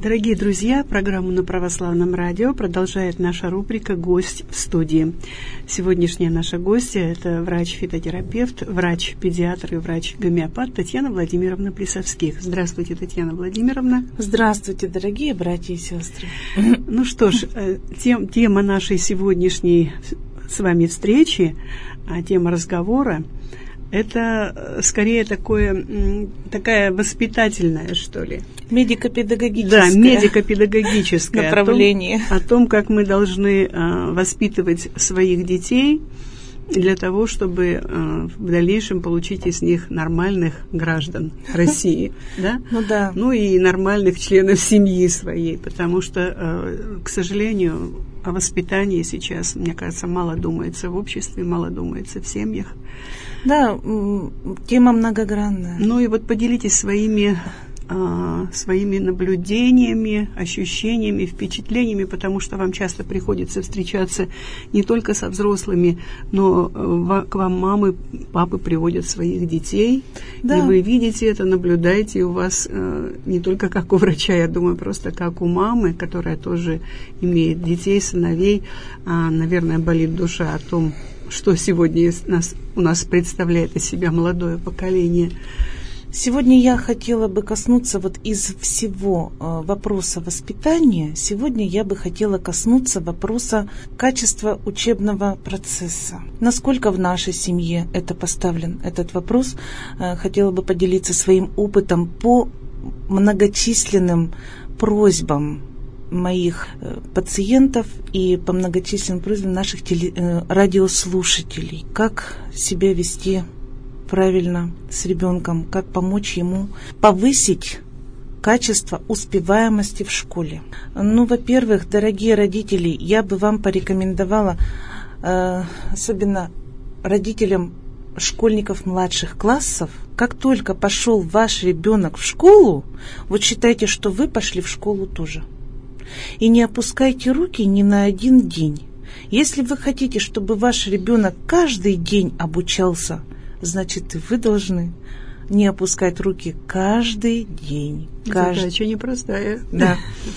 Дорогие друзья, программу на Православном радио продолжает наша рубрика «Гость в студии». Сегодняшняя наша гостья – это врач-фитотерапевт, врач-педиатр и врач-гомеопат Татьяна Владимировна Плесовских. Здравствуйте, Татьяна Владимировна. Здравствуйте, дорогие братья и сестры. Ну что ж, тема нашей сегодняшней с вами встречи, тема разговора – это скорее такая воспитательная, что ли. Медико-педагогическое. Да, медико-педагогическое направление. О том, как мы должны воспитывать своих детей для того, чтобы в дальнейшем получить из них нормальных граждан России. Да? Ну да. Ну и нормальных членов семьи своей, потому что, к сожалению, о воспитании сейчас, мне кажется, мало думается в обществе, мало думается в семьях. Да, тема многогранная. Ну и вот поделитесь своими наблюдениями, ощущениями, впечатлениями, потому что вам часто приходится встречаться не только со взрослыми, но к вам мамы, папы приводят своих детей, да. И вы видите это, наблюдаете, и у вас не только как у врача, я думаю, просто как у мамы, которая тоже имеет детей, сыновей, наверное, болит душа о том, что сегодня у нас представляет из себя молодое поколение. Сегодня я хотела бы коснуться вот из всего вопроса воспитания, сегодня я бы хотела коснуться вопроса качества учебного процесса. Насколько в нашей семье это поставлен, этот вопрос, хотела бы поделиться своим опытом по многочисленным просьбам моих пациентов и по многочисленным просьбам наших радиослушателей. Как себя вести правильно с ребенком, как помочь ему повысить качество успеваемости в школе. Ну, во-первых, дорогие родители, я бы вам порекомендовала, особенно родителям школьников младших классов, как только пошел ваш ребенок в школу, вот считайте, что вы пошли в школу тоже. И не опускайте руки ни на один день. Если вы хотите, чтобы ваш ребенок каждый день обучался, значит, вы должны не опускать руки каждый день. Задача непростая. Да.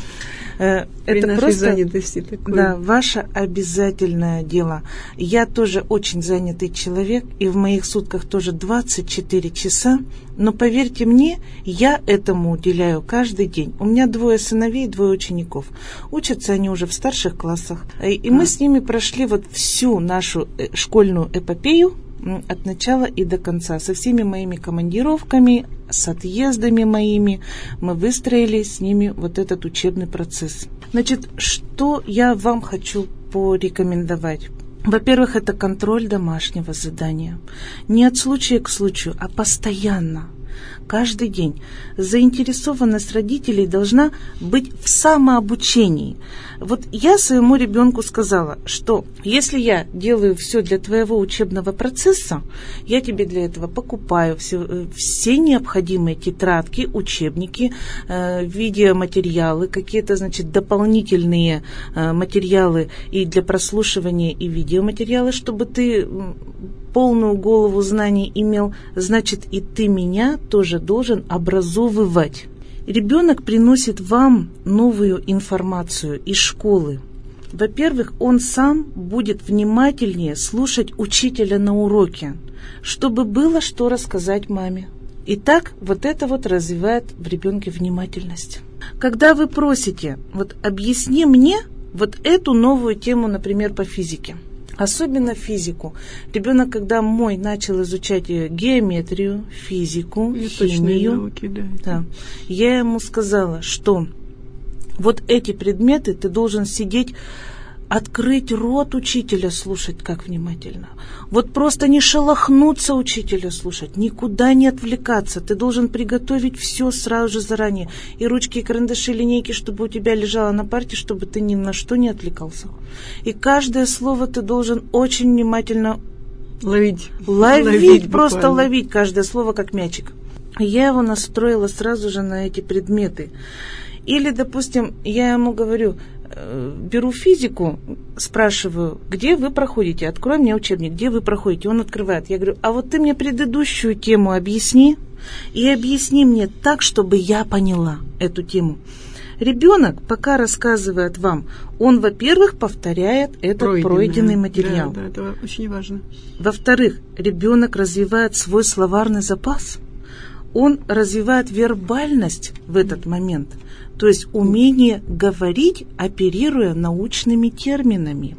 Это просто занятости такой. Да, ваше обязательное дело. Я тоже очень занятый человек, и в моих сутках тоже 24 часа, но поверьте мне, я этому уделяю каждый день. У меня 2 сыновей, 2 учеников. Учатся они уже в старших классах. И мы с ними прошли вот всю нашу школьную эпопею от начала и до конца, со всеми моими командировками, с отъездами моими, мы выстроили с ними вот этот учебный процесс. Значит, что я вам хочу порекомендовать? Во-первых, это контроль домашнего задания. Не от случая к случаю, а постоянно. Каждый день. Заинтересованность родителей должна быть в самообучении. Вот я своему ребенку сказала, что если я делаю все для твоего учебного процесса, я тебе для этого покупаю все необходимые тетрадки, учебники, видеоматериалы, какие-то, значит, дополнительные материалы и для прослушивания, и видеоматериалы, чтобы ты полную голову знаний имел, значит, и ты меня тоже должен образовывать. Ребенок приносит вам новую информацию из школы. Во-первых, он сам будет внимательнее слушать учителя на уроке, чтобы было что рассказать маме. И так вот это вот развивает в ребенке внимательность. Когда вы просите, вот объясни мне вот эту новую тему, например, по физике, особенно физику. Ребенок, когда мой начал изучать геометрию, физику, химию, науки, да, я ему сказала, что вот эти предметы ты должен сидеть, открыть рот учителя, слушать как внимательно. Вот просто не шелохнуться учителя слушать, никуда не отвлекаться. Ты должен приготовить все сразу же заранее. И ручки, и карандаши, и линейки, чтобы у тебя лежало на парте, чтобы ты ни на что не отвлекался. И каждое слово ты должен очень внимательно ловить просто буквально. Ловить каждое слово как мячик. Я его настроила сразу же на эти предметы. Или, допустим, я ему говорю, беру физику, спрашиваю, где вы проходите, открой мне учебник, где вы проходите, он открывает. Я говорю, а вот ты мне предыдущую тему объясни, и объясни мне так, чтобы я поняла эту тему. Ребенок, пока рассказывает вам, он, во-первых, повторяет этот пройденный материал. Да, это очень важно. Во-вторых, ребенок развивает свой словарный запас. Он развивает вербальность в этот момент, то есть умение говорить, оперируя научными терминами.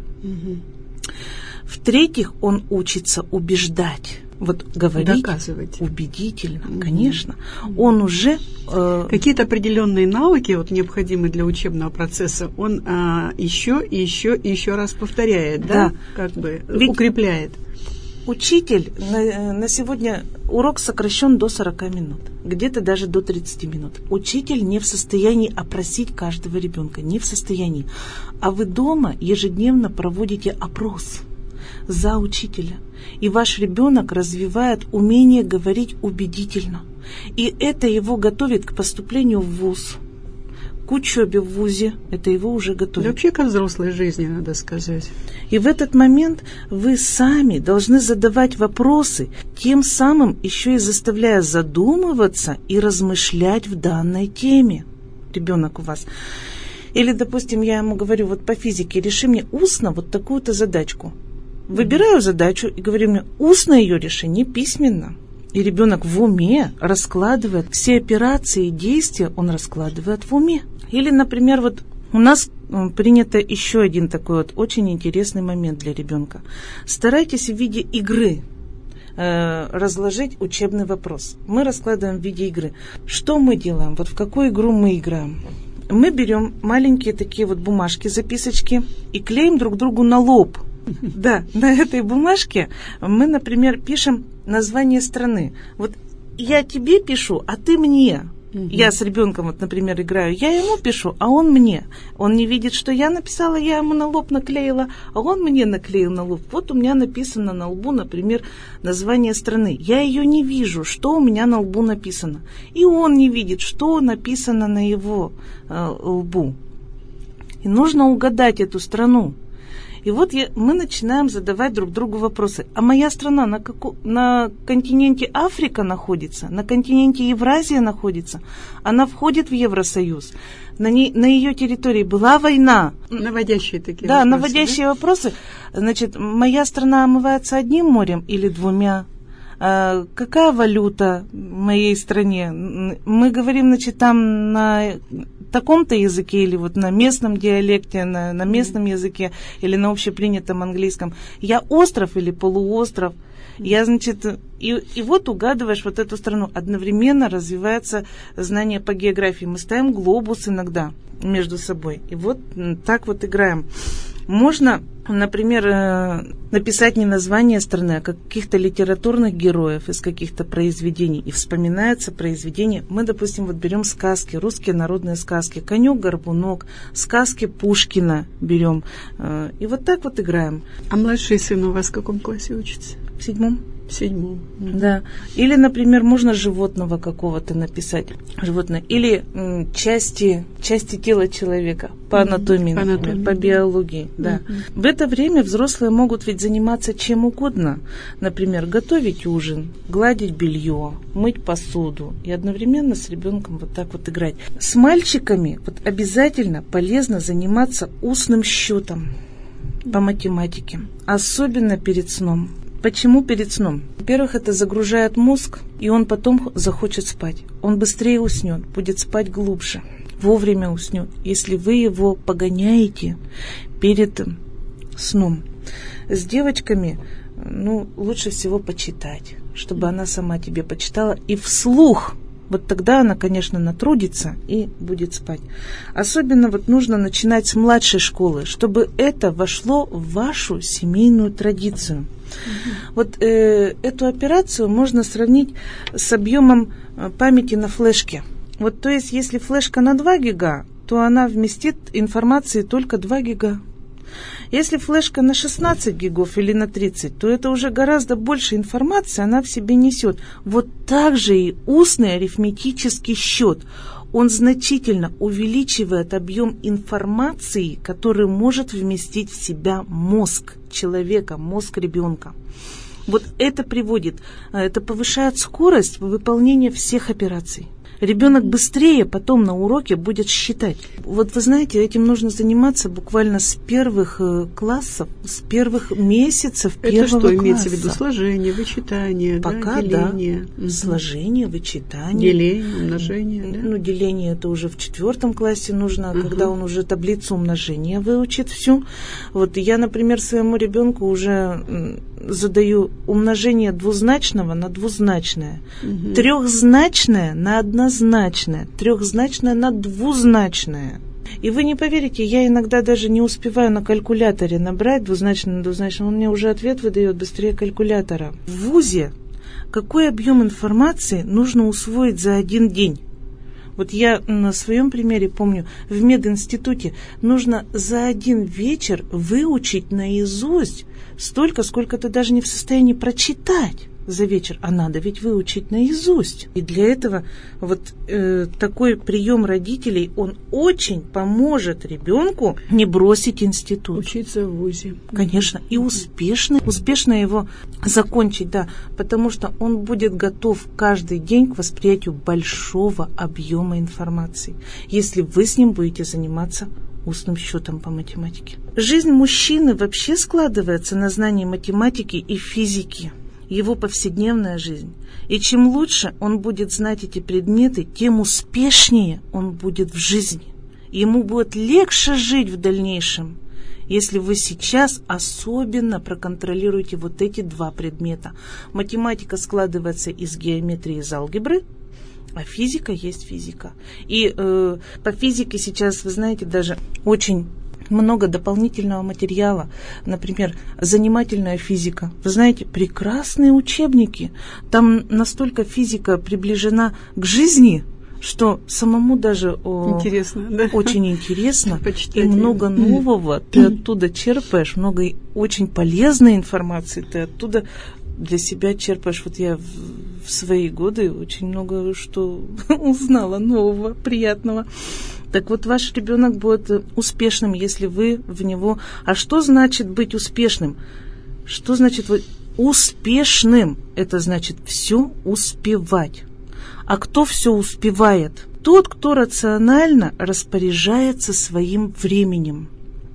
В-третьих, он учится убеждать. Вот говорить доказывать убедительно, конечно. Он уже... Какие-то определенные навыки, вот, необходимые для учебного процесса, он еще и еще раз повторяет, да? Как бы ведь укрепляет. Учитель, на сегодня урок сокращен до 40 минут, где-то даже до 30 минут. Учитель не в состоянии опросить каждого ребенка, не в состоянии. А вы дома ежедневно проводите опрос за учителя. И ваш ребенок развивает умение говорить убедительно. И это его готовит к поступлению в вуз, к учебе в вузе. Это его уже готовит. Да вообще ко взрослой жизни, надо сказать. И в этот момент вы сами должны задавать вопросы, тем самым еще и заставляя задумываться и размышлять в данной теме. Ребенок у вас. Или, допустим, я ему говорю, вот по физике, реши мне устно вот такую-то задачку. Выбираю задачу и говорю мне, устно ее реши, не письменно. И ребенок в уме раскладывает все операции и действия, он раскладывает в уме. Или, например, вот у нас принято еще один такой вот очень интересный момент для ребенка. Старайтесь в виде игры разложить учебный вопрос. Мы раскладываем в виде игры. Что мы делаем? Вот в какую игру мы играем? Мы берем маленькие такие вот бумажки, записочки и клеим друг другу на лоб. Да, на этой бумажке мы, например, пишем название страны. Вот я тебе пишу, а ты мне. Я с ребенком, вот, например, играю, я ему пишу, а он мне. Он не видит, что я написала, я ему на лоб наклеила, а он мне наклеил на лоб. Вот у меня написано на лбу, например, название страны. Я ее не вижу, что у меня на лбу написано. И он не видит, что написано на его лбу. И нужно угадать эту страну. И вот мы начинаем задавать друг другу вопросы. А моя страна на континенте Африка находится, на континенте Евразия находится, она входит в Евросоюз. На ее территории была война. Наводящие такие вопросы. Да, наводящие вопросы. Значит, моя страна омывается одним морем или двумя? Какая валюта в моей стране? Мы говорим, значит, там на таком-то языке или вот на местном диалекте, на местном языке или на общепринятом английском. Я остров или полуостров? Я, значит, и вот угадываешь вот эту страну. Одновременно развивается знание по географии. Мы ставим глобус иногда между собой. И вот так вот играем. Можно, например, написать не название страны, а каких-то литературных героев из каких-то произведений. И вспоминается произведение. Мы, допустим, вот берем сказки, русские народные сказки, «Конек-горбунок», сказки Пушкина берем. И вот так вот играем. А младший сын у вас в каком классе учится? В 7. В 7. Да. Или, например, можно животного какого-то написать. Животное. Или части тела человека по анатомии, например, по биологии. Да. В это время взрослые могут ведь заниматься чем угодно. Например, готовить ужин, гладить белье, мыть посуду. И одновременно с ребенком вот так вот играть. С мальчиками вот обязательно полезно заниматься устным счетом по математике. Особенно перед сном. Почему перед сном? Во-первых, это загружает мозг, и он потом захочет спать. Он быстрее уснет, будет спать глубже, вовремя уснет, если вы его погоняете перед сном. С девочками, лучше всего почитать, чтобы она сама тебе почитала и вслух. Вот тогда она, конечно, натрудится и будет спать. Особенно вот нужно начинать с младшей школы, чтобы это вошло в вашу семейную традицию. Вот эту операцию можно сравнить с объемом памяти на флешке. Вот, то есть, если флешка на 2 гига, то она вместит информации только 2 гига. Если флешка на 16 гигов или на 30, то это уже гораздо больше информации она в себе несет. Вот так же и устный арифметический счет. Он значительно увеличивает объем информации, который может вместить в себя мозг человека, мозг ребенка. Вот это повышает скорость выполнения всех операций. Ребенок быстрее потом на уроке будет считать. Вот вы знаете, этим нужно заниматься буквально с первых классов, с первых месяцев первого класса. Это что имеется в виду? Сложение, вычитание, пока, деление? Да. Сложение, вычитание. Деление, умножение, да? Ну, деление это уже в 4 классе нужно, когда он уже таблицу умножения выучит всю. Вот я, например, своему ребенку уже задаю умножение двузначного на двузначное, трехзначное на однозначное, трехзначное на двузначное. И вы не поверите, я иногда даже не успеваю на калькуляторе набрать двузначное на двузначное, он мне уже ответ выдает быстрее калькулятора. В ВУЗе какой объем информации нужно усвоить за один день? Вот я на своем примере помню, в мединституте нужно за один вечер выучить наизусть столько, сколько ты даже не в состоянии прочитать за вечер, а надо ведь выучить наизусть. И для этого вот такой прием родителей, он очень поможет ребенку не бросить институт. Учиться в ВУЗе. Конечно, и успешно его закончить, да, потому что он будет готов каждый день к восприятию большого объема информации, если вы с ним будете заниматься устным счетом по математике. Жизнь мужчины вообще складывается на знании математики и физики. Его повседневная жизнь. И чем лучше он будет знать эти предметы, тем успешнее он будет в жизни. Ему будет легче жить в дальнейшем, если вы сейчас особенно проконтролируете вот эти 2 предмета. Математика складывается из геометрии, из алгебры, а физика есть физика. И по физике сейчас, вы знаете, даже очень много дополнительного материала. Например, занимательная физика. Вы знаете, прекрасные учебники. Там настолько физика приближена к жизни, что самому даже интересно, да? Очень интересно. И много нового ты оттуда черпаешь, много очень полезной информации ты оттуда для себя черпаешь. Вот я в свои годы очень много что узнала нового, приятного. Так вот, ваш ребенок будет успешным, если вы в него... А что значит быть успешным? Что значит быть успешным? Это значит все успевать. А кто все успевает? Тот, кто рационально распоряжается своим временем.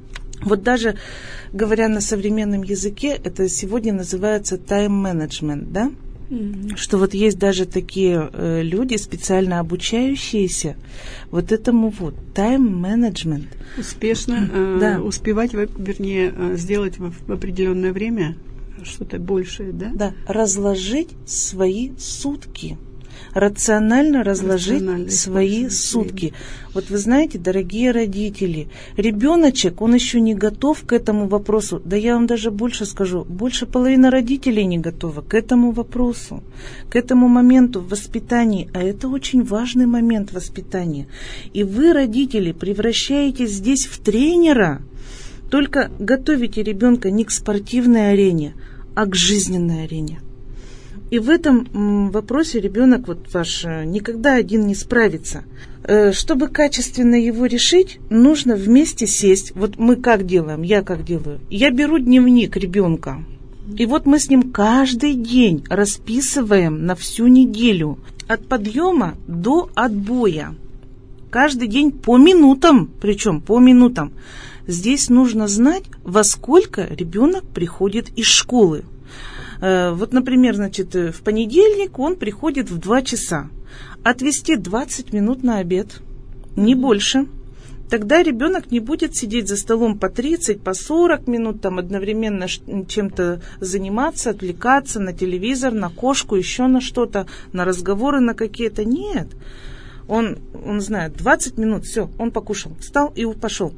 Вот даже говоря на современном языке, это сегодня называется тайм-менеджмент, да? Что вот есть даже такие люди, специально обучающиеся вот этому вот тайм-менеджмент. Успешно успевать, вернее, сделать в определенное время что-то большее, да? Да, разложить свои сутки. Рационально разложить свои сутки. Вот вы знаете, дорогие родители, ребеночек, он еще не готов к этому вопросу. Да я вам даже больше скажу, больше половины родителей не готова к этому вопросу, к этому моменту в воспитании. А это очень важный момент воспитания. И вы, родители, превращаетесь здесь в тренера, только готовите ребенка не к спортивной арене, а к жизненной арене. И в этом вопросе ребенок вот ваш никогда один не справится. Чтобы качественно его решить, нужно вместе сесть. Вот мы как делаем, я как делаю. Я беру дневник ребенка. И вот мы с ним каждый день расписываем на всю неделю. От подъема до отбоя. Каждый день по минутам, причем по минутам. Здесь нужно знать, во сколько ребенок приходит из школы. Вот, например, значит, в понедельник он приходит в 2 часа. Отвести 20 минут на обед, не больше. Тогда ребенок не будет сидеть за столом по 30, по 40 минут, там одновременно чем-то заниматься, отвлекаться на телевизор, на кошку, еще на что-то, на разговоры на какие-то. Нет. Он знает, 20 минут, все, он покушал, встал и пошел.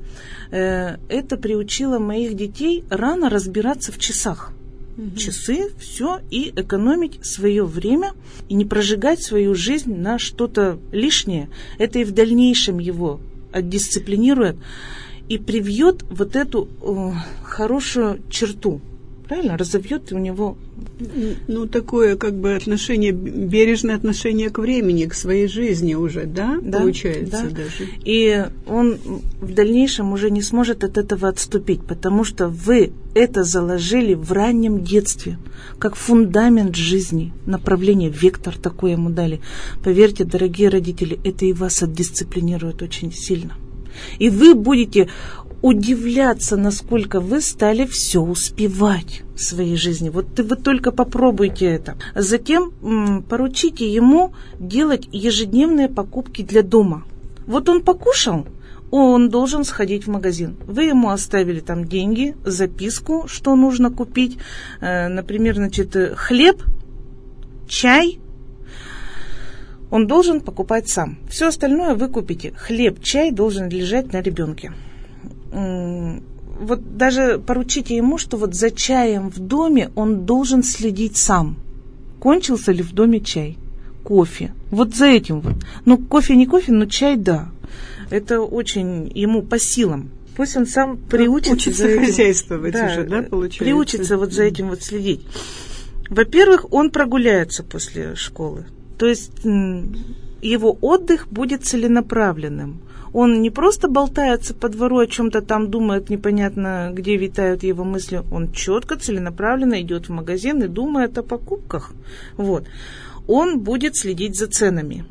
Это приучило моих детей рано разбираться в часах. Часы, все, и экономить свое время, и не прожигать свою жизнь на что-то лишнее. Это и в дальнейшем его отдисциплинирует и привьет вот эту хорошую черту. правильно? Разовьет у него... Ну, такое как бы отношение, бережное отношение к времени, к своей жизни уже, да, получается, да. Даже. И он в дальнейшем уже не сможет от этого отступить, потому что вы это заложили в раннем детстве, как фундамент жизни, направление, вектор такой ему дали. Поверьте, дорогие родители, это и вас отдисциплинирует очень сильно. И вы будете удивляться, насколько вы стали все успевать в своей жизни. Вот вы только попробуйте это. Затем поручите ему делать ежедневные покупки для дома. Вот он покушал, он должен сходить в магазин. Вы ему оставили там деньги, записку, что нужно купить. Например, хлеб, чай. Он должен покупать сам. Все остальное вы купите. Хлеб, чай должен лежать на ребенке. Вот даже поручите ему, что вот за чаем в доме он должен следить сам. Кончился ли в доме чай, кофе. Вот за этим вот. Ну, кофе не кофе, но чай да. Это очень ему по силам. Пусть он сам приучится за этим. Хозяйствовать уже, да, получается? Приучится вот за этим вот следить. Во-первых, он прогуляется после школы. То есть его отдых будет целенаправленным. Он не просто болтается по двору, о чем-то там думает, непонятно, где витают его мысли. Он четко, целенаправленно идет в магазин и думает о покупках. Вот. Он будет следить за ценами.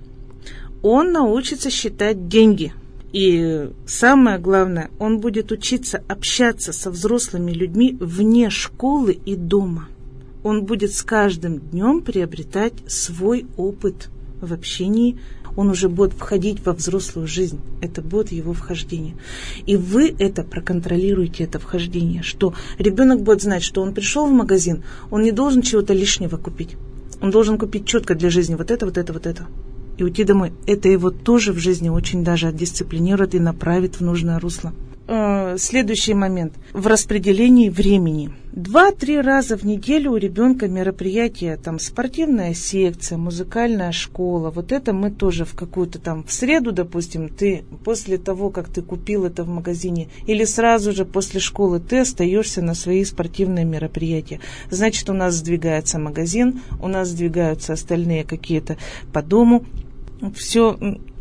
Он научится считать деньги. И самое главное, он будет учиться общаться со взрослыми людьми вне школы и дома. Он будет с каждым днем приобретать свой опыт в общении. Он уже будет входить во взрослую жизнь. Это будет его вхождение. И вы это проконтролируете, это вхождение, что ребенок будет знать, что он пришел в магазин, он не должен чего-то лишнего купить. Он должен купить четко для жизни вот это, вот это, вот это. И уйти домой. Это его тоже в жизни очень даже отдисциплинирует и направит в нужное русло. Следующий момент. В распределении времени. 2-3 раза в неделю у ребенка мероприятия, там спортивная секция, музыкальная школа. Вот это мы тоже в какую-то там, в среду, допустим, ты после того, как ты купил это в магазине, или сразу же после школы ты остаешься на свои спортивные мероприятия. Значит, у нас сдвигается магазин, у нас сдвигаются остальные какие-то по дому. Все...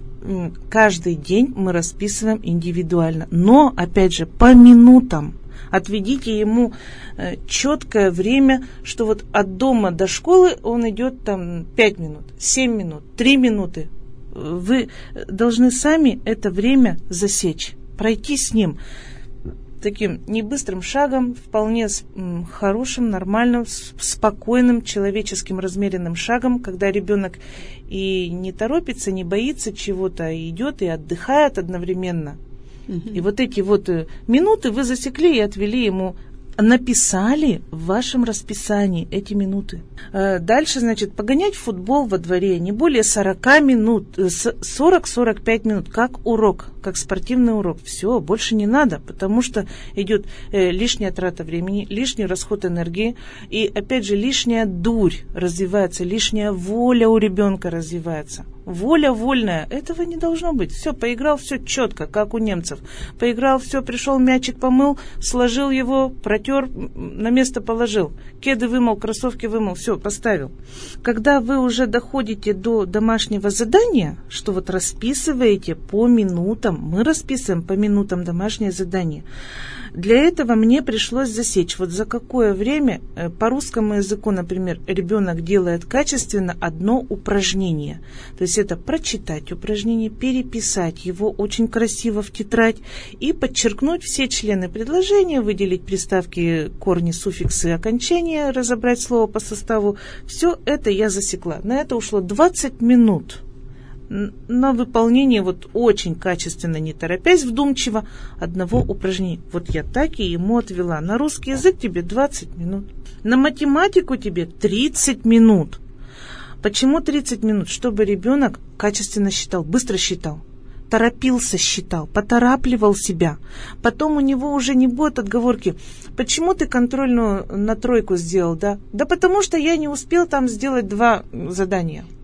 Каждый день мы расписываем индивидуально, но, опять же, по минутам. Отведите ему четкое время, что вот от дома до школы он идет там 5 минут, 7 минут, 3 минуты. Вы должны сами это время засечь, пройти с ним таким небыстрым шагом, вполне хорошим, нормальным, спокойным, человеческим размеренным шагом, когда ребенок и не торопится, не боится чего-то, а идет и отдыхает одновременно. И вот эти вот минуты вы засекли и отвели ему, написали в вашем расписании эти минуты. Дальше, значит, погонять в футбол во дворе не более 40 минут, 40-45 минут, как урок, как спортивный урок. Все, больше не надо, потому что идет лишняя трата времени, лишний расход энергии, и, опять же, лишняя дурь развивается, лишняя воля у ребенка развивается. Воля вольная, этого не должно быть. Все, поиграл, все четко, как у немцев. Поиграл, все, пришел, мячик помыл, сложил его, протер, на место положил. Кеды вымыл, кроссовки вымыл, все, поставил. Когда вы уже доходите до домашнего задания, что вот расписываете по минутам, мы расписываем по минутам домашнее задание. Для этого мне пришлось засечь, вот за какое время по русскому языку, например, ребенок делает качественно одно упражнение. То есть это прочитать упражнение, переписать его очень красиво в тетрадь и подчеркнуть все члены предложения, выделить приставки, корни, суффиксы, окончания, разобрать слово по составу. Все это я засекла. На это ушло 20 минут. На выполнение вот очень качественно, не торопясь, вдумчиво, одного упражнения. Вот я так и ему отвела. На русский язык тебе 20 минут. На математику тебе 30 минут. Почему 30 минут? Чтобы ребенок качественно считал, быстро считал. Торопился, считал, поторапливал себя. Потом у него уже не будет отговорки. Почему ты контрольную на 3 сделал, да? Да потому что я не успел там сделать 2 задания.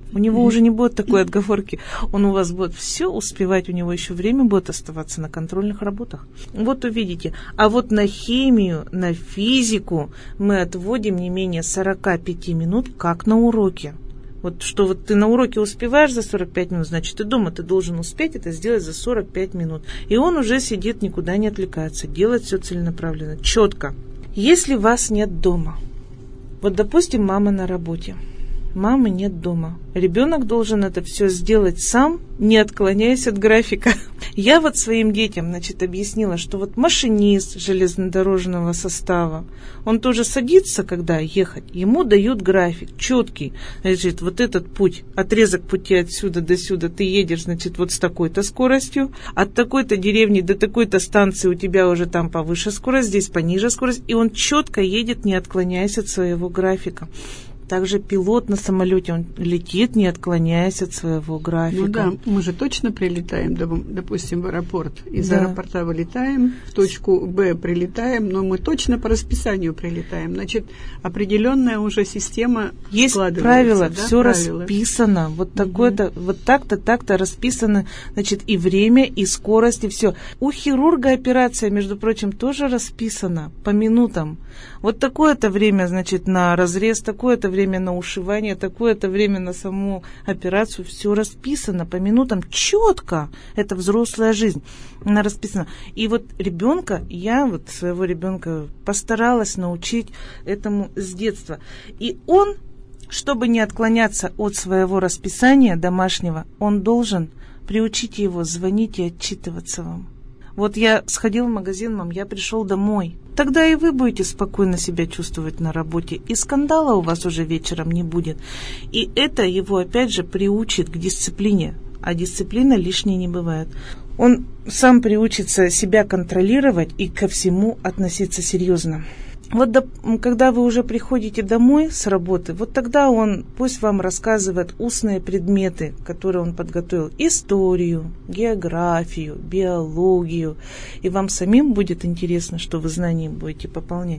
У него уже не будет такой отговорки. Он у вас будет все успевать, у него еще время будет оставаться на контрольных работах. Вот увидите. А вот на химию, на физику мы отводим не менее 45 минут, как на уроке. Вот что вот ты на уроке успеваешь за 45 минут, значит, и дома ты должен успеть это сделать за 45 минут. И он уже сидит, никуда не отвлекается, делает все целенаправленно, четко. Если вас нет дома, вот, допустим, мама на работе, мамы нет дома. Ребенок должен это все сделать сам, не отклоняясь от графика. Я вот своим детям, объяснила, что вот машинист железнодорожного состава, он тоже садится, когда ехать, ему дают график четкий. Значит, вот этот путь, отрезок пути отсюда до сюда, ты едешь, вот с такой-то скоростью, от такой-то деревни до такой-то станции у тебя уже там повыше скорость, здесь пониже скорость, и он четко едет, не отклоняясь от своего графика. Также пилот на самолете, он летит, не отклоняясь от своего графика. Ну да, мы же точно прилетаем, допустим, в аэропорт. Из аэропорта вылетаем, в точку Б прилетаем, но мы точно по расписанию прилетаем. Значит, определенная уже система есть складывается. Правила, да? все расписано. Вот такое-то, вот так-то расписано, и время, и скорость, и все. У хирурга операция, между прочим, тоже расписана по минутам. Вот такое-то время, на разрез, такое-то время на ушивание, такое-то время на саму операцию. Все расписано по минутам четко. Это взрослая жизнь. Она расписана. И вот ребенка, я своего ребенка постаралась научить этому с детства. И он, чтобы не отклоняться от своего расписания домашнего, он должен приучить его звонить и отчитываться вам. Вот я сходил в магазин, мам, я пришел домой. Тогда и вы будете спокойно себя чувствовать на работе, и скандала у вас уже вечером не будет. И это его, опять же, приучит к дисциплине, а дисциплина лишней не бывает. Он сам приучится себя контролировать и ко всему относиться серьезно. Вот когда вы уже приходите домой с работы, вот тогда он пусть вам рассказывает устные предметы, которые он подготовил. Историю, географию, биологию. И вам самим будет интересно, что вы знания будете пополнять.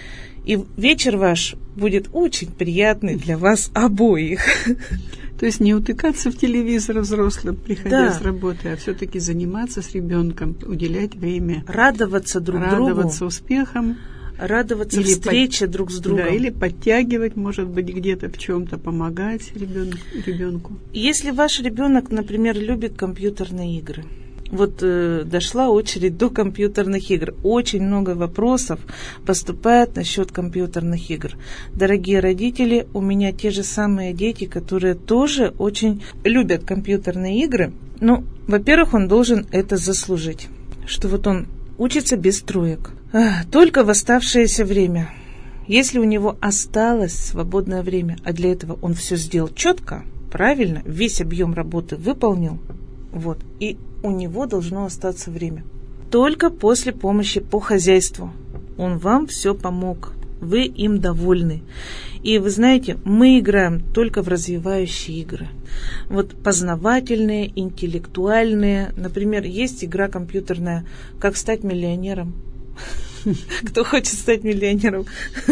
И вечер ваш будет очень приятный для вас обоих. То есть не утыкаться в телевизор взрослым, приходя с работы, а все-таки заниматься с ребенком, уделять время. Радоваться друг другу. Радоваться успехам. Радоваться встрече друг с другом. Да, или подтягивать, может быть, где-то в чем-то, помогать ребенку. Если ваш ребенок, например, любит компьютерные игры, дошла очередь до компьютерных игр. Очень много вопросов поступает насчет компьютерных игр. Дорогие родители, у меня те же самые дети, которые тоже очень любят компьютерные игры. Во-первых, он должен это заслужить, что он учится без троек. Только в оставшееся время. Если у него осталось свободное время, а для этого он все сделал четко, правильно, весь объем работы выполнил, и у него должно остаться время. Только после помощи по хозяйству. Он вам все помог. Вы им довольны. И вы знаете, мы играем только в развивающие игры. Познавательные, интеллектуальные. Например, есть игра компьютерная «Как стать миллионером». Кто хочет стать миллионером.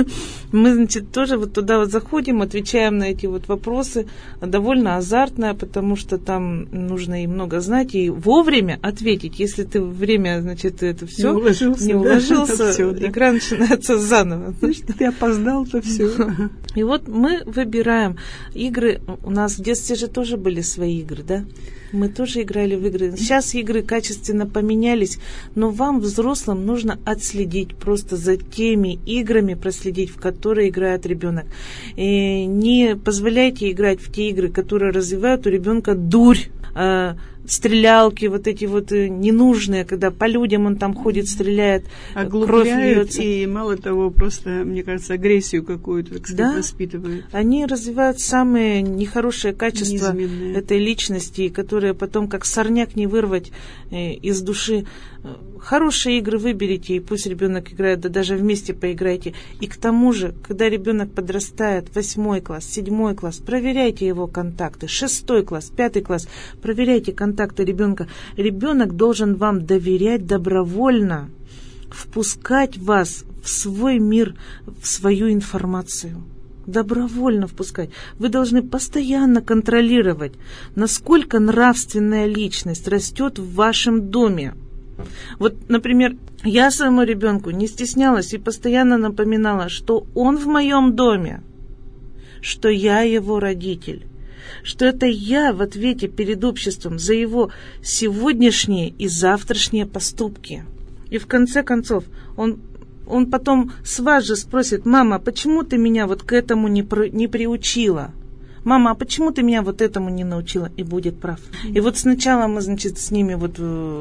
Мы, тоже туда заходим, отвечаем на эти вопросы. Довольно азартно, потому что там нужно и много знать, и вовремя ответить. Если ты время, это все не уложился, игра начинается заново. Значит, ты опоздал, то все. И мы выбираем игры. У нас в детстве же тоже были свои игры, да? Мы тоже играли в игры. Сейчас игры качественно поменялись, но вам, взрослым, нужно отследить просто за теми играми, проследить, в которые играет ребенок. И не позволяйте играть в те игры, которые развивают у ребенка дурь, стрелялки, эти ненужные, когда по людям он там ходит, стреляет, кровь льется. И мало того, просто, мне кажется, агрессию какую-то, воспитывают. Они развивают самые нехорошие качества этой личности, которые потом, как сорняк, не вырвать из души. Хорошие игры выберите, и пусть ребенок играет, да даже вместе поиграйте. И к тому же, когда ребенок подрастает, 8 класс, 7 класс, проверяйте его контакты, 6 класс, 5 класс, проверяйте контакты ребенка. Ребенок должен вам доверять добровольно, впускать вас в свой мир, в свою информацию. добровольно впускать. Вы должны постоянно контролировать, насколько нравственная личность растет в вашем доме. Вот, например, я своему ребенку не стеснялась и постоянно напоминала, что он в моем доме, что я его родитель, что это я в ответе перед обществом за его сегодняшние и завтрашние поступки. И в конце концов, он потом с вас же спросит: мама, почему ты меня вот к этому не приучила? Мама, а почему ты меня вот этому не научила? И будет прав. И вот сначала мы, значит, с ними вот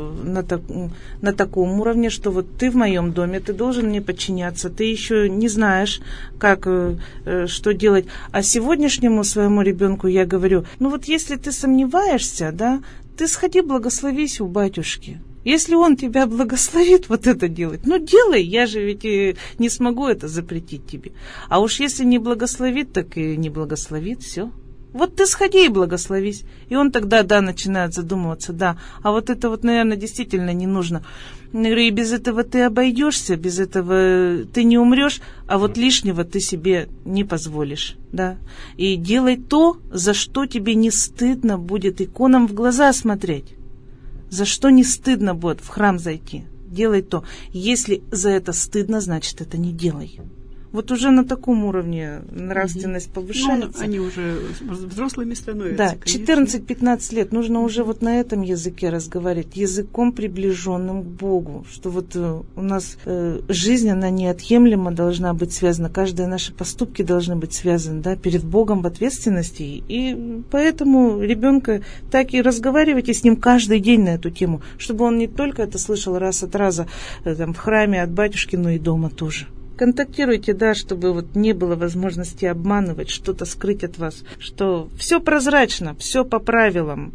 на таком уровне, что вот ты в моем доме, ты должен мне подчиняться, ты еще не знаешь, как, что делать. А сегодняшнему своему ребенку я говорю: ну вот если ты сомневаешься, да, ты сходи благословись у батюшки. Если он тебя благословит вот это делать, ну делай, я же ведь не смогу это запретить тебе. А уж если не благословит, так и не благословит, все. Вот ты сходи и благословись. И он тогда, да, начинает задумываться, да, а вот это вот, наверное, действительно не нужно. Я говорю, и без этого ты обойдешься, без этого ты не умрешь, а вот лишнего ты себе не позволишь, да. И делай то, за что тебе не стыдно будет иконам в глаза смотреть. За что не стыдно будет в храм зайти? Делай то. Если за это стыдно, значит, это не делай. Вот уже на таком уровне нравственность повышается. Ну, они уже взрослыми становятся. Да, 14-15 лет нужно уже вот на этом языке разговаривать, языком, приближенным к Богу. Что вот у нас жизнь, она неотъемлемо должна быть связана, каждые наши поступки должны быть связаны, да, перед Богом в ответственности. И поэтому ребенка так и разговаривайте с ним каждый день на эту тему, чтобы он не только это слышал раз от раза там, в храме от батюшки, но и дома тоже. Контактируйте, да, чтобы вот не было возможности обманывать, что-то скрыть от вас, что все прозрачно, все по правилам,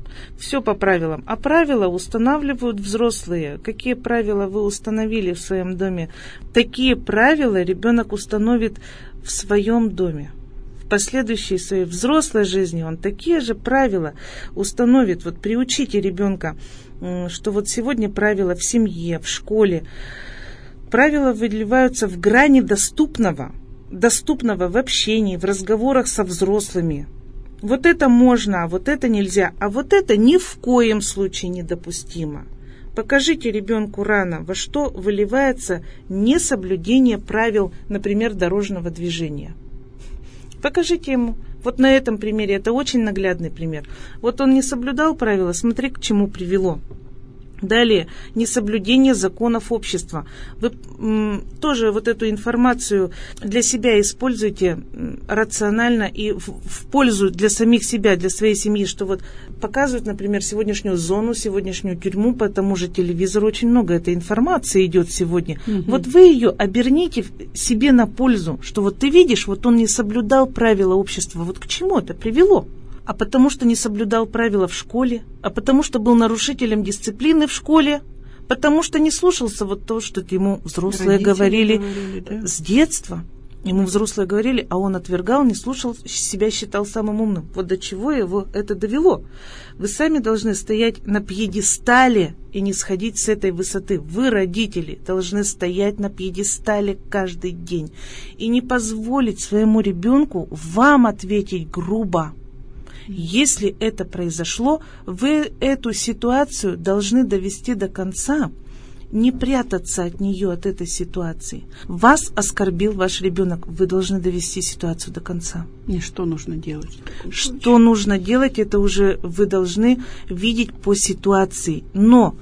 а правила устанавливают взрослые. Какие правила вы установили в своем доме, такие правила ребенок установит в своем доме. В последующей своей взрослой жизни он такие же правила установит. Вот приучите ребенка, что вот сегодня правила в семье, в школе. Правила выливаются в грани доступного в общении, в разговорах со взрослыми. Вот это можно, а вот это нельзя, а вот это ни в коем случае недопустимо. Покажите ребенку рано, во что выливается несоблюдение правил, например, дорожного движения. Покажите ему. Вот на этом примере, это очень наглядный пример. Вот он не соблюдал правила, смотри, к чему привело. Далее, несоблюдение законов общества. Вы тоже вот эту информацию для себя используйте рационально и в пользу для самих себя, для своей семьи, что вот показывают, например, сегодняшнюю зону, сегодняшнюю тюрьму по тому же телевизору. Очень много этой информации идет сегодня. Вот вы ее оберните себе на пользу, что вот ты видишь, вот он не соблюдал правила общества. Вот к чему это привело? А потому что не соблюдал правила в школе, а потому что был нарушителем дисциплины в школе, потому что не слушался вот то, что ему взрослые говорили да? С детства. Ему взрослые говорили, а он отвергал, не слушал, себя считал самым умным. Вот до чего его это довело. Вы сами должны стоять на пьедестале и не сходить с этой высоты. Вы, родители, должны стоять на пьедестале каждый день и не позволить своему ребенку вам ответить грубо. Если это произошло, вы эту ситуацию должны довести до конца, не прятаться от нее, от этой ситуации. Вас оскорбил ваш ребенок, вы должны довести ситуацию до конца. И что нужно делать? Что нужно делать, это уже вы должны видеть по ситуации. Но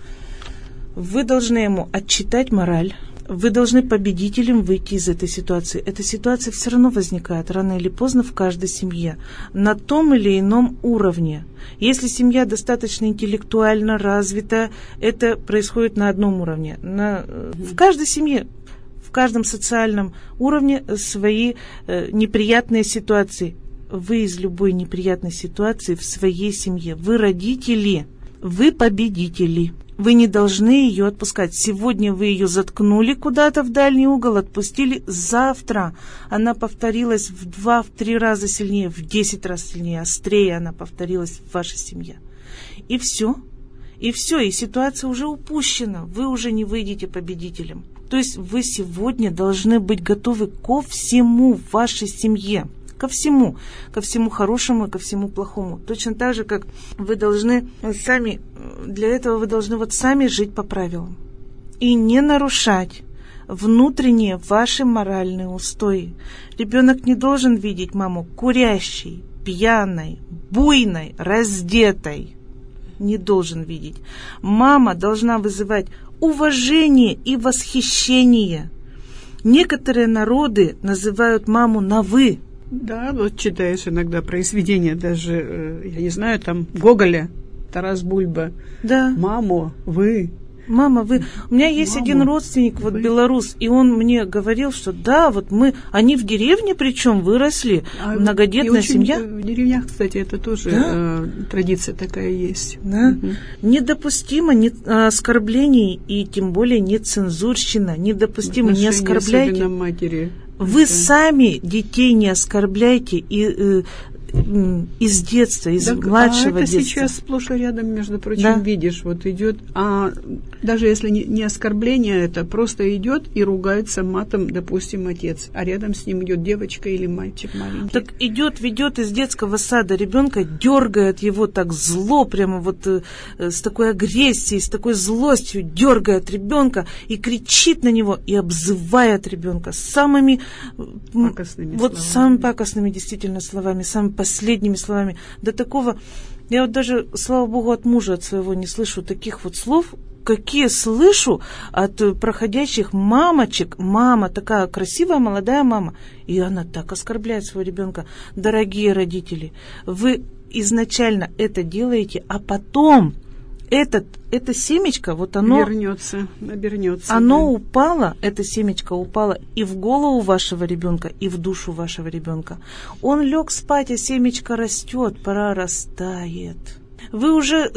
вы должны ему отчитать мораль. Вы должны победителем выйти из этой ситуации. Эта ситуация все равно возникает рано или поздно в каждой семье, на том или ином уровне. Если семья достаточно интеллектуально развита, это происходит на одном уровне. В каждой семье, в каждом социальном уровне свои неприятные ситуации. Вы из любой неприятной ситуации в своей семье. Вы родители, вы победители. Вы не должны ее отпускать. Сегодня вы ее заткнули куда-то в дальний угол, отпустили. Завтра она повторилась в 2-3 раза сильнее, в 10 раз сильнее, острее она повторилась в вашей семье. И все. И ситуация уже упущена. Вы уже не выйдете победителем. То есть вы сегодня должны быть готовы ко всему в вашей семье. ко всему хорошему и ко всему плохому. Точно так же, как вы должны сами, для этого вы должны вот сами жить по правилам и не нарушать внутренние ваши моральные устои. Ребенок не должен видеть маму курящей, пьяной, буйной, раздетой. Не должен видеть. Мама должна вызывать уважение и восхищение. Некоторые народы называют маму на «вы». Да, вот читаешь иногда произведения, даже, я не знаю, там Гоголя, Тарас Бульба. Да. Маму, вы. Мама, вы... У меня есть один родственник, вот белорус, и он мне говорил, что да, вот они в деревне причем выросли, многодетная семья. В деревнях, кстати, это тоже традиция такая есть. Да. Недопустимо оскорблений и тем более нецензурщина. Недопустимо, не оскорбляйте. Особенно матери. Вы сами детей не оскорбляйте и из детства, из младшего детства. Это сейчас сплошь и рядом, между прочим, видишь, вот идет, даже если не оскорбление, это просто идет и ругается матом, допустим, отец, а рядом с ним идет девочка или мальчик маленький. Так ведет из детского сада ребенка, дергает его так зло, прямо вот с такой агрессией, с такой злостью, дергает ребенка и кричит на него и обзывает ребенка самыми пакостными действительно словами, самыми последними словами. До такого, я вот даже, слава богу, от мужа от своего не слышу таких вот слов, какие слышу от проходящих мамочек. Мама, такая красивая молодая мама, и она так оскорбляет своего ребенка. Дорогие родители, вы изначально это делаете, а потом это семечко, вот оно... Обернется. Оно упало, это семечко упало и в голову вашего ребенка, и в душу вашего ребенка. Он лег спать, а семечко растет, прорастает. Вы уже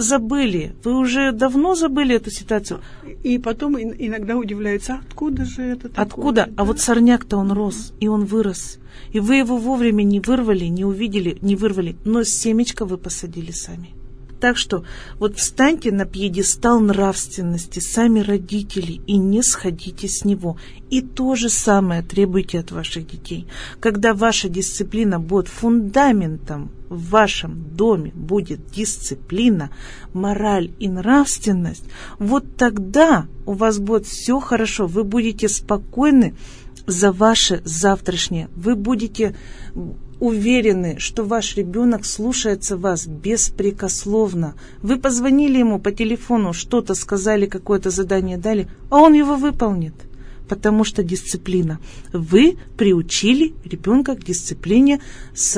давно забыли эту ситуацию. И потом иногда удивляются, откуда же это такое? Откуда? Да? А вот сорняк-то он рос, и он вырос. И вы его вовремя не вырвали, не увидели, не вырвали, но семечко вы посадили сами. Так что вот встаньте на пьедестал нравственности, сами родители, и не сходите с него. И то же самое требуйте от ваших детей. Когда ваша дисциплина будет фундаментом в вашем доме, будет дисциплина, мораль и нравственность, вот тогда у вас будет все хорошо, вы будете спокойны за ваше завтрашнее, вы будете уверены, что ваш ребенок слушается вас беспрекословно. Вы позвонили ему по телефону, что-то сказали, какое-то задание дали, а он его выполнит, потому что дисциплина. Вы приучили ребенка к дисциплине с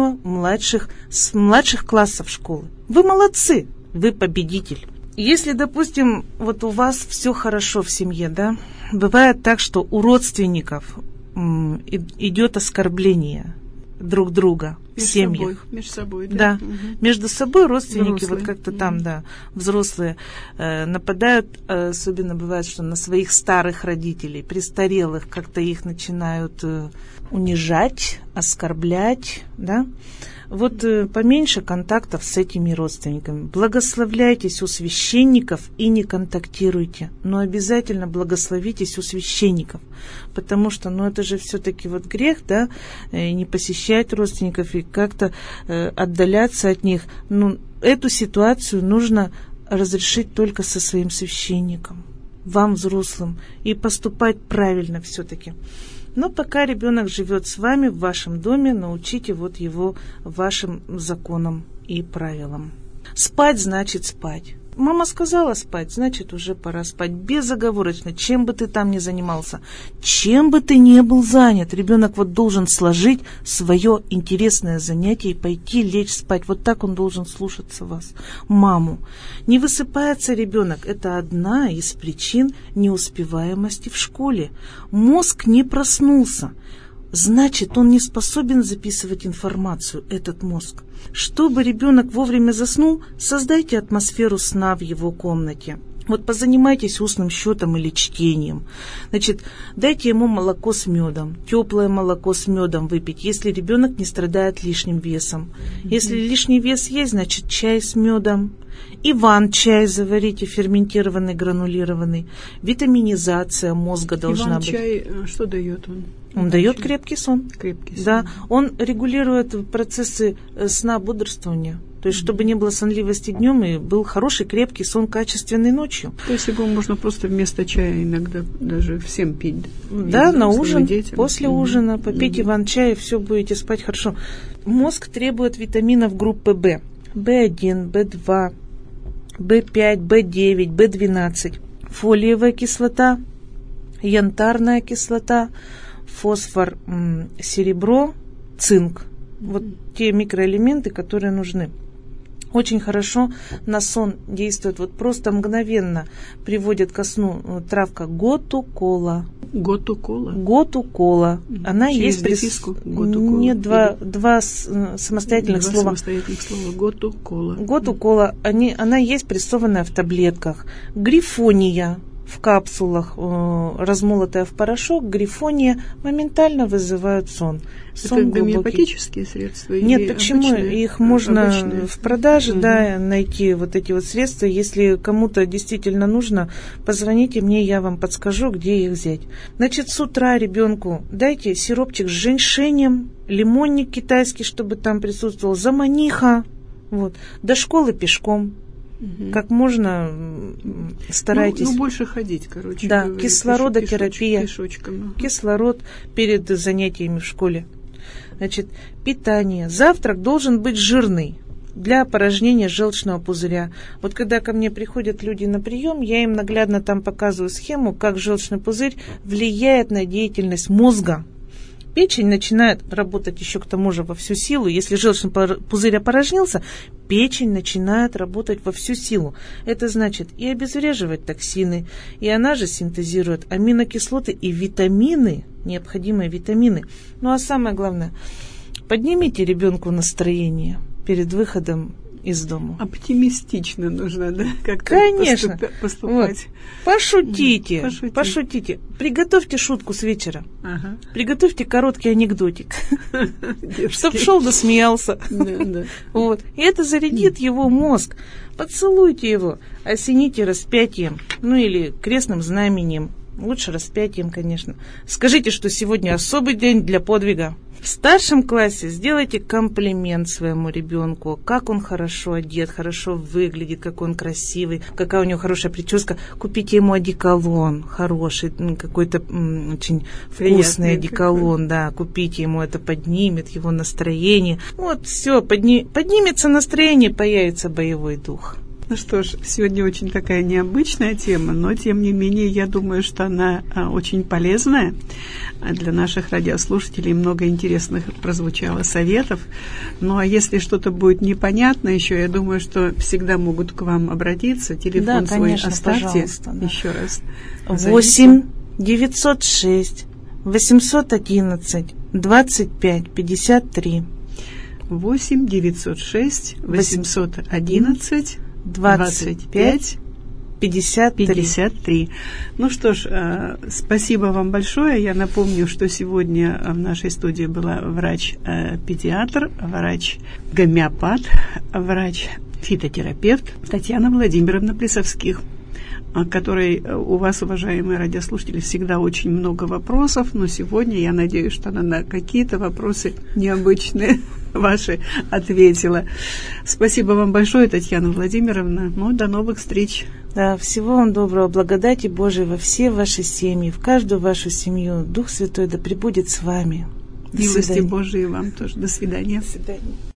младших классов школы. Вы молодцы, вы победитель. Если, допустим, вот у вас все хорошо в семье, да, бывает так, что у родственников идет оскорбление друг друга в семьях. Между собой, да. Да. Между собой родственники взрослые. Вот как-то там, взрослые нападают, особенно бывает, что на своих старых родителей, престарелых, как-то их начинают унижать, оскорблять, да. Вот поменьше контактов с этими родственниками. Благословляйтесь у священников и не контактируйте. Но обязательно благословитесь у священников. Потому что, это же все-таки вот грех, да, не посещать родственников и как-то отдаляться от них. Эту ситуацию нужно разрешить только со своим священником, вам, взрослым, и поступать правильно все-таки. Но пока ребенок живет с вами в вашем доме, научите вот его вашим законам и правилам. Спать значит спать. Мама сказала спать, значит уже пора спать. Безоговорочно, чем бы ты там ни занимался, чем бы ты ни был занят, ребенок вот должен сложить свое интересное занятие и пойти лечь спать. Вот так он должен слушаться вас, маму. Не высыпается ребенок, это одна из причин неуспеваемости в школе. Мозг не проснулся. Значит, он не способен записывать информацию, этот мозг. Чтобы ребенок вовремя заснул, создайте атмосферу сна в его комнате. Вот позанимайтесь устным счетом или чтением. Значит, дайте ему молоко с медом, теплое молоко с медом выпить, если ребенок не страдает лишним весом. Если лишний вес есть, значит, чай с медом. Иван-чай заварите, ферментированный, гранулированный. Витаминизация мозга должна быть. Иван-чай, что дает он? Он дает крепкий сон. Крепкий сон. Да, он регулирует процессы сна, бодрствования. То есть, чтобы не было сонливости днем и был хороший, крепкий сон, качественный ночью. То есть, его можно просто вместо чая иногда даже всем пить. Да, на ужин, после ужина попейте Иван-чай, и все, будете спать хорошо. Мозг требует витаминов группы В. В1, В2, В5, В9, В12. Фолиевая кислота, янтарная кислота, фосфор, серебро, цинк. Вот те микроэлементы, которые нужны. Очень хорошо на сон действует, вот просто мгновенно приводит ко сну травка готу-кола. Готу-кола? Готу-кола. Она через есть приписку? Готу-кола. Нет, два самостоятельных слова. Готу-кола. Готу-кола, она есть прессованная в таблетках. Грифония в капсулах, размолотая в порошок, грифония моментально вызывают сон. Это гомеопатические средства? Нет, почему? Обычные? Их можно Обычные. в продаже найти вот эти вот средства. Если кому-то действительно нужно, позвоните мне, я вам подскажу, где их взять. Значит, с утра ребенку дайте сиропчик с женьшенем, лимонник китайский, чтобы там присутствовал, заманиха. Вот. До школы пешком. Как можно старайтесь. Ну, больше ходить, короче. Да, кислородотерапия. Пешочком. Кислород перед занятиями в школе. Значит, питание. Завтрак должен быть жирный для опорожнения желчного пузыря. Вот когда ко мне приходят люди на прием, я им наглядно там показываю схему, как желчный пузырь влияет на деятельность мозга. Печень начинает работать еще к тому же во всю силу. Если желчный пузырь опорожнился, печень начинает работать во всю силу. Это значит и обезвреживать токсины, и она же синтезирует аминокислоты и витамины, необходимые витамины. Ну а самое главное, поднимите ребенку настроение перед выходом из дома. Оптимистично нужно, да? Как-то конечно. поступать. Вот. Пошутите. Приготовьте шутку с вечера. Ага. Приготовьте короткий анекдотик. Чтоб шел да смеялся. Вот. И это зарядит его мозг. Поцелуйте его, осените распятием, ну или крестным знаменем. Лучше распятием, конечно. Скажите, что сегодня особый день для подвига. В старшем классе сделайте комплимент своему ребенку, как он хорошо одет, хорошо выглядит, какой он красивый, какая у него хорошая прическа. Купите ему одеколон хороший, какой-то очень вкусный одеколон, да, купите ему, это поднимет его настроение. Вот, все, поднимется настроение, появится боевой дух. Ну что ж, сегодня очень такая необычная тема, но тем не менее я думаю, что она очень полезная для наших радиослушателей. Много интересных прозвучало советов. Ну а если что-то будет непонятно еще, я думаю, что всегда могут к вам обратиться. Телефон да, свой конечно, оставьте да. еще раз. 8 906 811 25 53. 8 906 811 25 53. Ну что ж, спасибо вам большое. Я напомню, что сегодня в нашей студии была врач-педиатр, врач-гомеопат, врач-фитотерапевт Татьяна Владимировна Плесовских, которой у вас, уважаемые радиослушатели, всегда очень много вопросов, но сегодня я надеюсь, что она на какие-то вопросы необычные ваши ответила. Спасибо вам большое, Татьяна Владимировна. Ну, до новых встреч. Да, всего вам доброго, благодати Божией во все ваши семьи, в каждую вашу семью. Дух Святой да пребудет с вами. Милости Божией вам тоже. До свидания. До свидания.